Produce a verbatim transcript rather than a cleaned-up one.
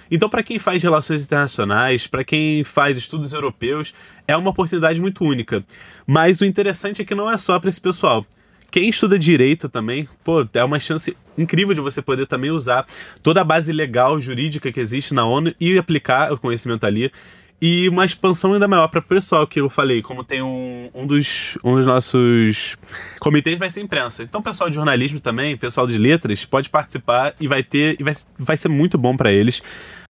Então, para quem faz relações internacionais, para quem faz estudos europeus, é uma oportunidade muito única. Mas o interessante é que não é só para esse pessoal. Quem estuda direito também, pô, é uma chance incrível de você poder também usar toda a base legal, jurídica que existe na ONU e aplicar o conhecimento ali. E uma expansão ainda maior para o pessoal, que eu falei, como tem um, um, dos, um dos nossos comitês vai ser imprensa. Então, pessoal de jornalismo também, pessoal de letras, pode participar e vai ter e vai, vai ser muito bom para eles.